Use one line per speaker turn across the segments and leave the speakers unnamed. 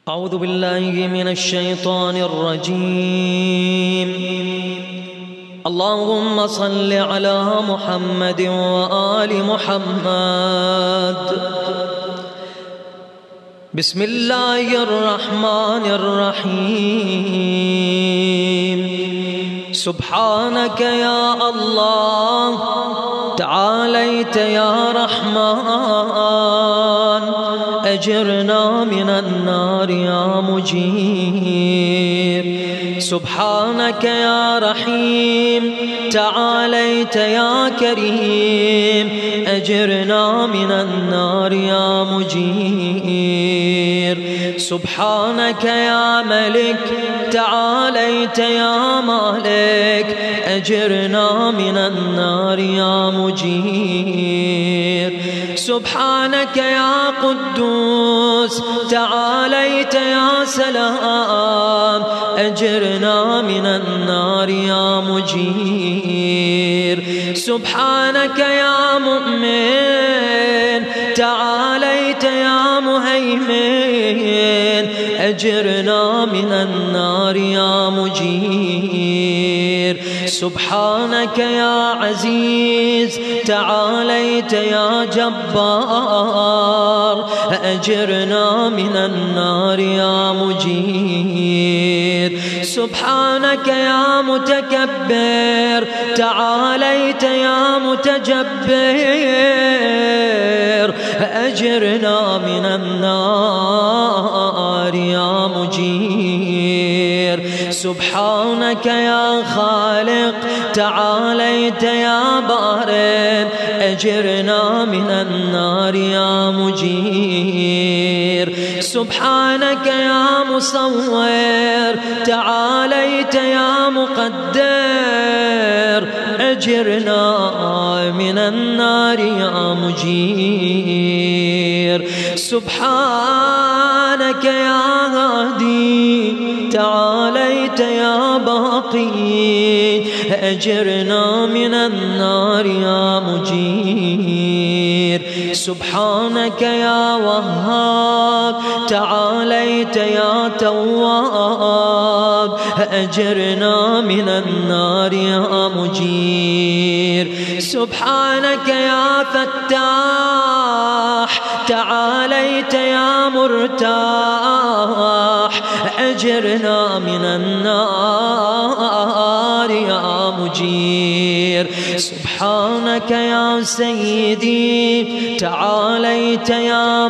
أعوذ بالله من الشيطان الرجيم. اللهم صل على محمد وآل محمد. بسم الله الرحمن الرحيم. سبحانك يا الله، تعاليت يا رحمن، أجرنا من النار يا مجير. سبحانك يا رحيم، تعاليت يا كريم، أجرنا من النار يا مجير. سبحانك يا ملك، تعاليت يا مالك، أجرنا من النار يا مجير. سبحانك يا قدوس، تعاليت يا سلام، أجرنا من النار يا مجير. سبحانك يا مؤمن، تعاليت يا مهيمن، أجرنا من النار يا مجير. سبحانك يا عزيز، تعاليت يا جبار، أجرنا من النار يا مجير. سبحانك يا متكبر، تعاليت يا متجبر، أجرنا من النار يا مجير. سبحانك يا خالق، تعاليت يا بارئ، أجرنا من النار يا مجير. سبحانك يا مصور، تعاليت يا مقدر، أجرنا من النار يا مجير. سبحانك يا هادي، تعاليت يا باقي، أجرنا من النار يا مجير. سبحانك يا وهاب، تعاليت يا تواب، أجرنا من النار يا مجير. سبحانك يا فتاح، تعاليت يا مرتاح، أجرنا من النار يا مجير. سبحانك يا سيدي، تعاليت يا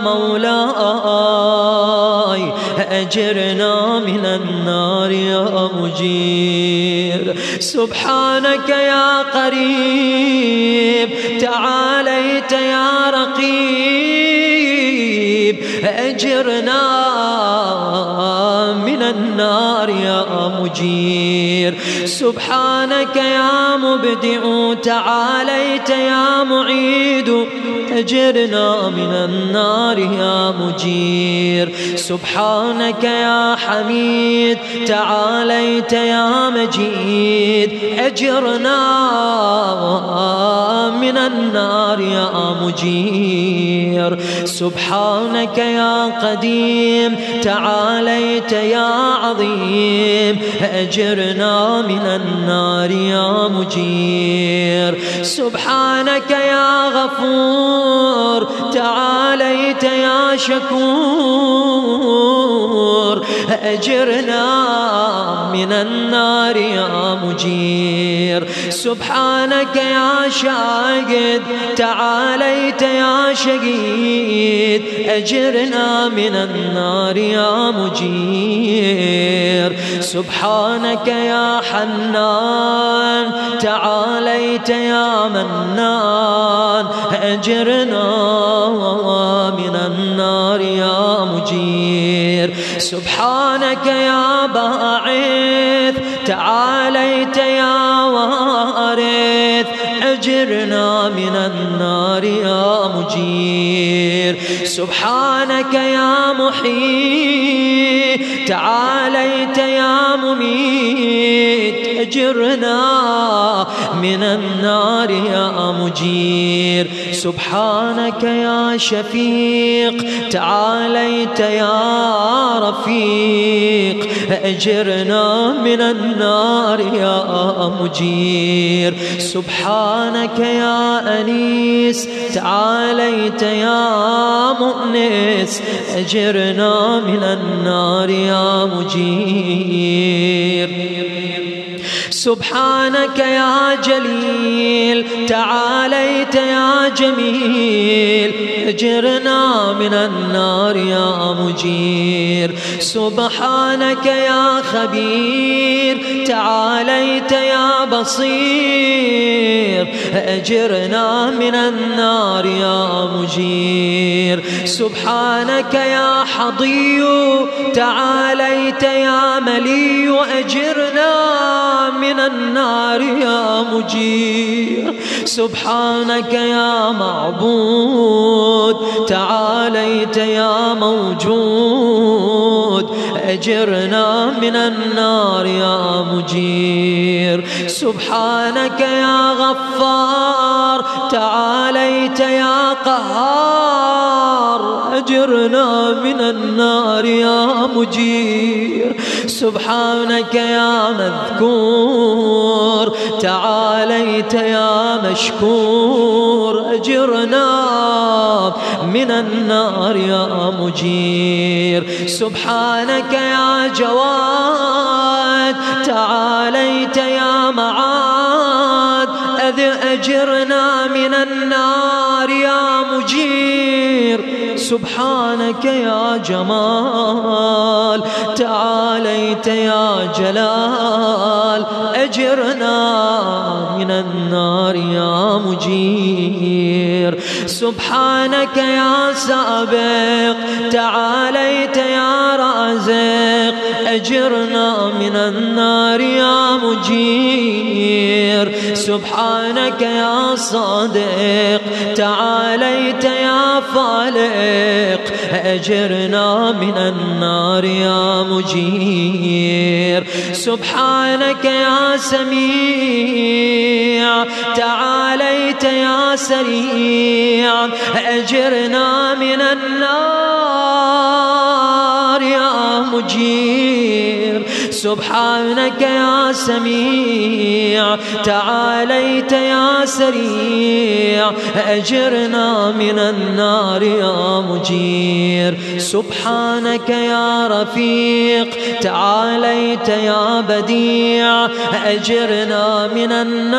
مولاي، أجرنا من النار يا مجير. سبحانك يا قريب، تعاليت يا رقيب، أجرنا من النار يا مجير. سبحانك يا مبدع، تعاليت يا معيد، أجرنا من النار يا مجير. سبحانك يا حميد، تعاليت يا مجيد، أجرنا من النار يا مجير. سبحانك يا قديم، تعاليت يا عظيم، أجرنا من النار يا مجير. سبحانك يا غفور، تعاليت يا شكور، أجرنا من النار يا مجير. سبحانك يا شاهد، تعاليت يا شهيد، أجرنا من النار يا مجير. سبحانك يا حنان، تعاليت يا منان، أجرنا من النار يا مجير. سبحانك يا باعث، تعاليت يا وارث، أجرنا من النار يا مجير. سبحانك يا محيي، تعاليت يا مميت، أجرنا من النار يا مجير. سبحانك يا شفيق، تعاليت يا رفيق أجرنا من النار يا مجير. سبحانك يا أنيس تعاليت يا مؤنس أجرنا من النار يا مجير. سبحانك يا جليل تعاليت يا جميل أجرنا من النار يا مجير. سبحانك يا خبير تعاليت يا بصير أجرنا من النار يا مجير. سبحانك يا حضي تعاليت يا ملي أجرنا من النار يا مجير. سبحانك يا معبود تعاليت يا موجود أجرنا من النار يا مجير. سبحانك يا غفار تعاليت يا قهار أجرنا من النار يا مجير. سبحانك يا مذكور تعاليت يا مشكور أجرنا من النار يا مجير. سبحانك يا جواد تعاليت يا معاد أجرنا من النار يا مجير. سبحانك يا جمال تعاليت يا جلال أجرنا من النار يا مجير. سبحانك يا سابق تعاليت يا رازق أجرنا من النار يا مجير. سبحانك يا صادق تعاليت يا فالق أجرنا من النار يا مجير. سبحانك يا سميع تعاليت يا سريع أجرنا من النار يا مجير. سبحانك يا سميع تعاليت يا سريع أجرنا من النار يا مجير. سبحانك يا رفيق تعاليت يا بديع أجرنا من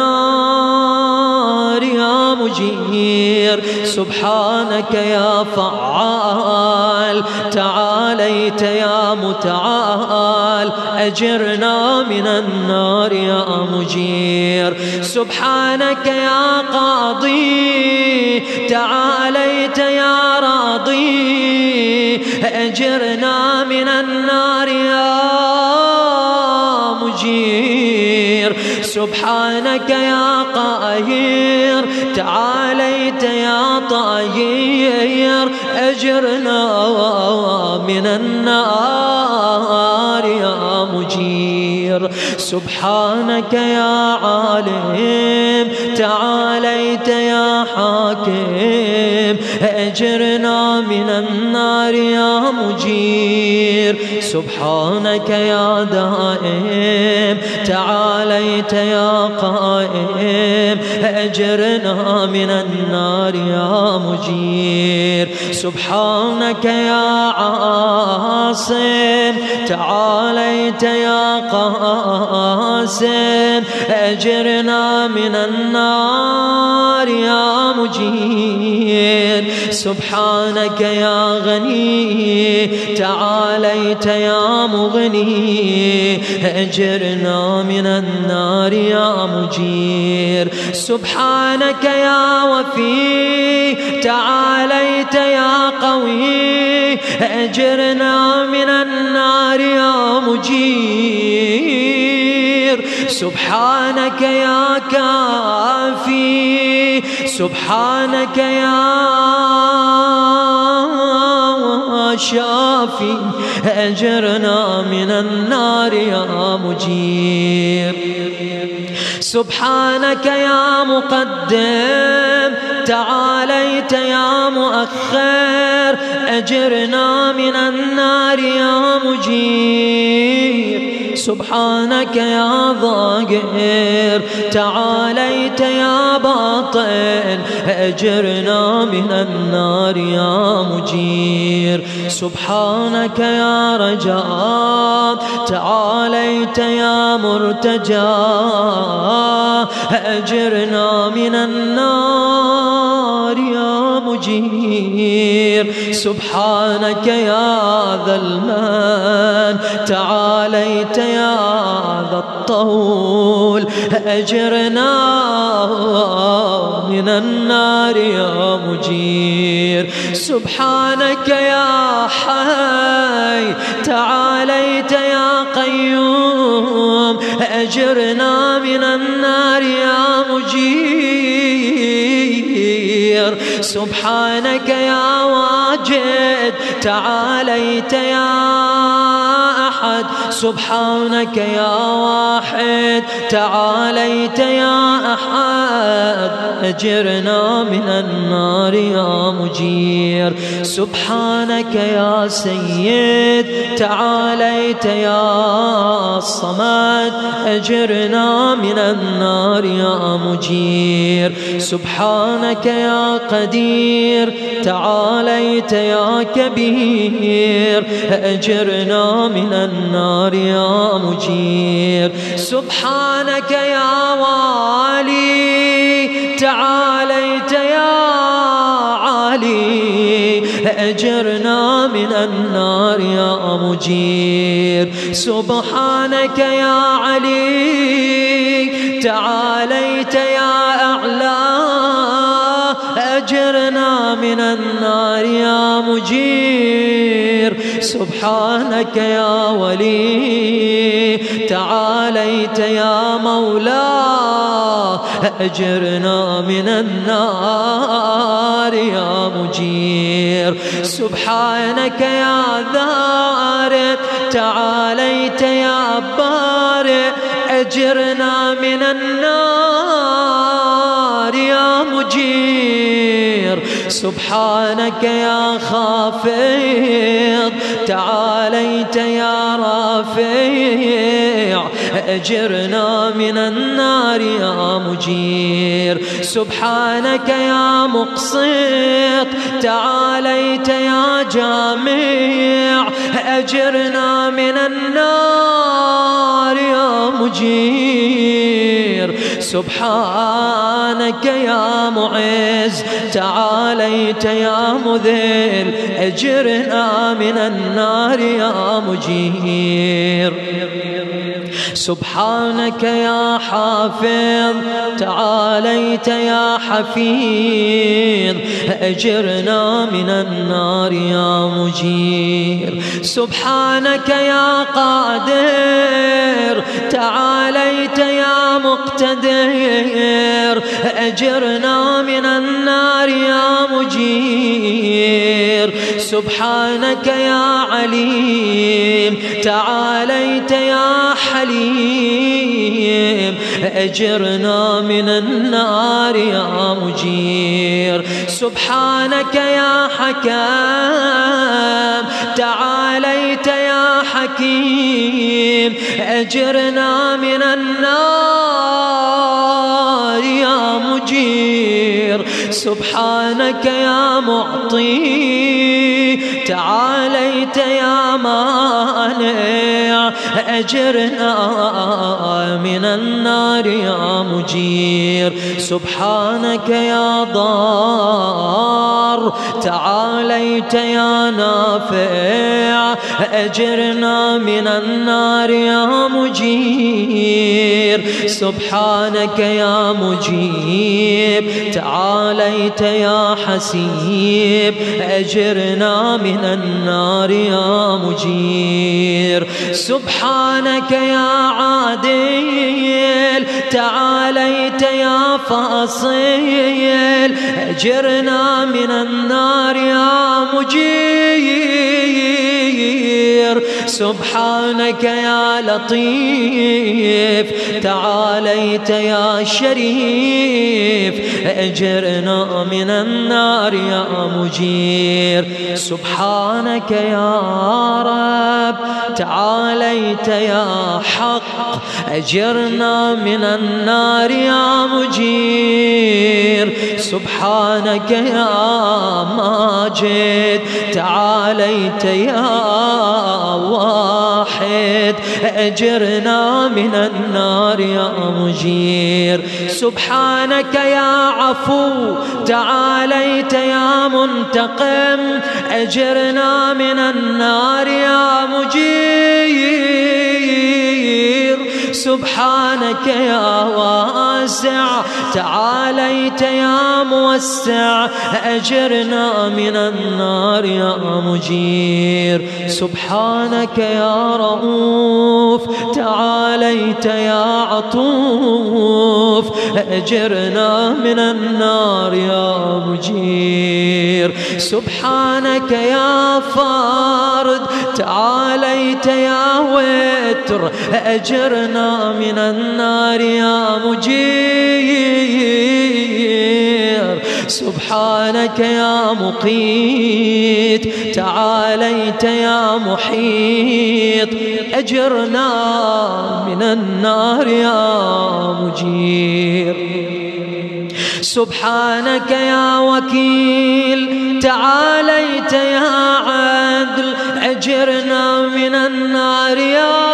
النار يا مجير. سبحانك يا فعال تعاليت يا متعال أجرنا من النار يا مجير. سبحانك يا قاضي تعاليت يا راضي أجرنا من النار يا مجير. سبحانك يا قاهر تعاليت يا طاهر أجرنا من النار يا مجير. سبحانك يا عالم تعاليت يا حاكم أجرنا من النار يا مجير. سبحانك يا دائم تعاليت يا قائم أجرنا من النار يا مجير. سبحانك يا عاصم تعاليت يا قاسم أجرنا من النار يا مجير. سبحانك يا غني تعاليت يا مغني أجرنا من النار يا مجير. سبحانك يا وفي تعاليت يا قوي أجرنا من النار يا مجير. سبحانك يا كافي سبحانك يا شافي أجرنا من النار يا مجير. سبحانك يا مقدم تعاليت يا مؤخر أجرنا من النار يا مجير سبحانك يا ظاهر تعاليت يا باطن أجرنا من النار يا مجير سبحانك يا رجاء تعاليت يا مرتجى أجرنا من النار يا مجير سبحانك يا ذا المن تعاليت يا ذا الطول أجرنا من النار يا مجير سبحانك يا حي تعاليت يا قيوم أجرنا من النار يا مجير سبحانك يا واجد تعاليت يا أحد سبحانك يا واحد تعاليت يا أحد أجرنا من النار يا مجير سبحانك يا سيد تعاليت يا الصمد أجرنا من النار يا مجير سبحانك يا قدير تعاليت يا كبير أجرنا من النار يا مجير سبحانك يا والي تعاليت يا علي أجرنا من النار يا مجير سبحانك يا علي تعاليت يا أعلى أجرنا من النار يا مجير سبحانك يا ولي تعاليت يا مولا أجرنا من النار يا مجير سبحانك يا ذارئ تعاليت يا بارئ أجرنا من النار يا مجير سبحانك يا خافض تعاليت يا رافع أجرنا من النار يا مجير سبحانك يا مقسط تعاليت يا جامع أجرنا من النار يا مجير سبحانك يا معز تعاليت يا مذل أجرنا من النار يا مجير سبحانك يا حافظ تعاليت يا حفيظ أجرنا من النار يا مجير سبحانك يا قادر تعاليت يا مقتدر أجرنا من النار يا مجير سبحانك يا عليم تعاليت يا حليم أجرنا من النار يا مجير سبحانك يا حكام تعاليت يا حكيم أجرنا من النار يا مجير سبحانك يا معطي تعاليت يا مانع أجرنا من النار يا مجير سبحانك يا ضار تعاليت يا نافع أجرنا من النار يا مجير سبحانك يا مجيب تعاليت يا حسيب أجرنا من النار يا مجير سبحانك يا عادل تعاليت يا فاصل أجرنا من النار يا مجير مجير سبحانك يا لطيف تعاليت يا شريف أجرنا من النار يا مجير سبحانك يا رب تعاليت يا حق أجرنا من النار يا مجير سبحانك يا ماجد تعاليت يا واحد أجرنا من النار يا مجير سبحانك يا عفو تعاليت يا منتقم أجرنا من النار يا مجير سبحانك يا واسع تعاليت يا موسع أجرنا من النار يا مجير سبحانك يا رؤوف تعاليت يا عطوف أجرنا من النار يا مجير سبحانك يا فرد تعاليت يا وتر أجرنا من النار يا مجير سبحانك يا مقيت تعاليت يا محيط أجرنا من النار يا مجير سبحانك يا وكيل تعاليت يا عدل أجرنا من النار يا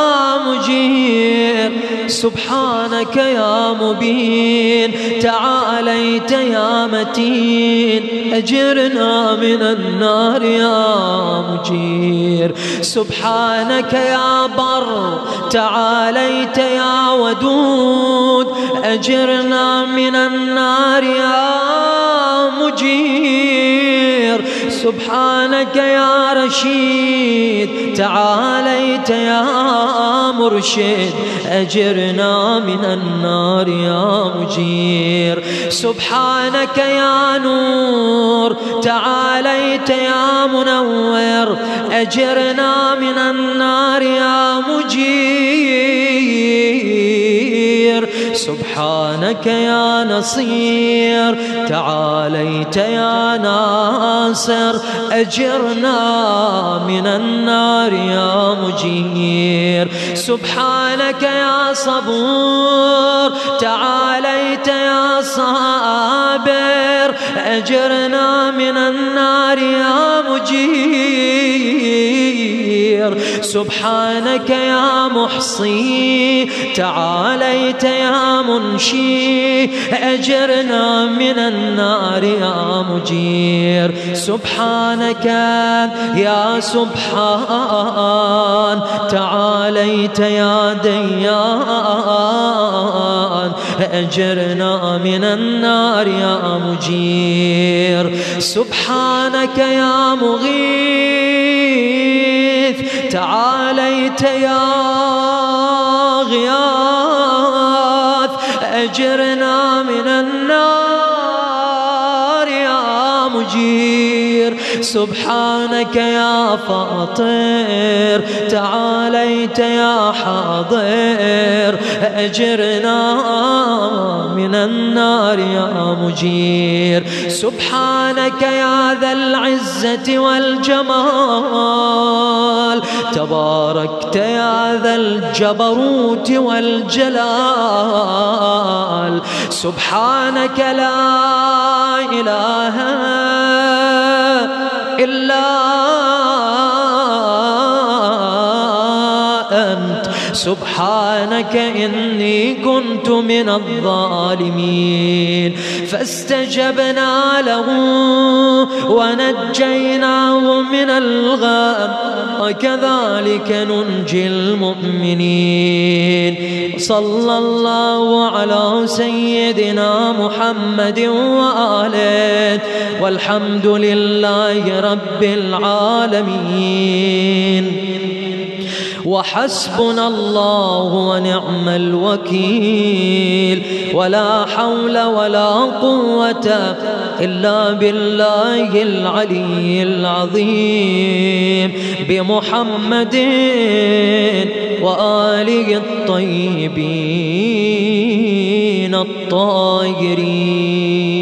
مجير سبحانك يا مبين تعاليت يا متين أجرنا من النار يا مجير سبحانك يا بر تعاليت يا ودود أجرنا من النار يا مجير سبحانك يا رشيد تعاليت يا مرشد أجرنا من النار يا مجير سبحانك يا نور تعاليت يا منور أجرنا من النار يا مجير سبحانك يا نصير تعاليت يا ناصر أجرنا من النار يا مجير سبحانك يا صبور تعاليت يا صابر أجرنا من النار يا مجير سبحانك يا محصي تعاليت يا منشي أجرنا من النار يا مجير سبحانك يا سبحان تعاليت يا ديان أجرنا من النار يا مجير سبحانك يا مغيث تعاليت يا غياث أجرنا من النار يا مجير سبحانك يا فاطر تعاليت يا حاضر أجرنا من النار يا مجير سبحانك يا ذا العزة والجمال تباركت يا ذا الجبروت والجلال سبحانك لا إله إلا أنت سبحانك إني كنت من الظالمين فاستجبنا له ونجيناه من الغم وكذلك ننجي المؤمنين صلى الله على سيدنا محمد وآله والحمد لله رب العالمين وحسبنا الله ونعم الوكيل ولا حول ولا قوة إلا بالله العلي العظيم بمحمد وآله الطيبين الطاهرين.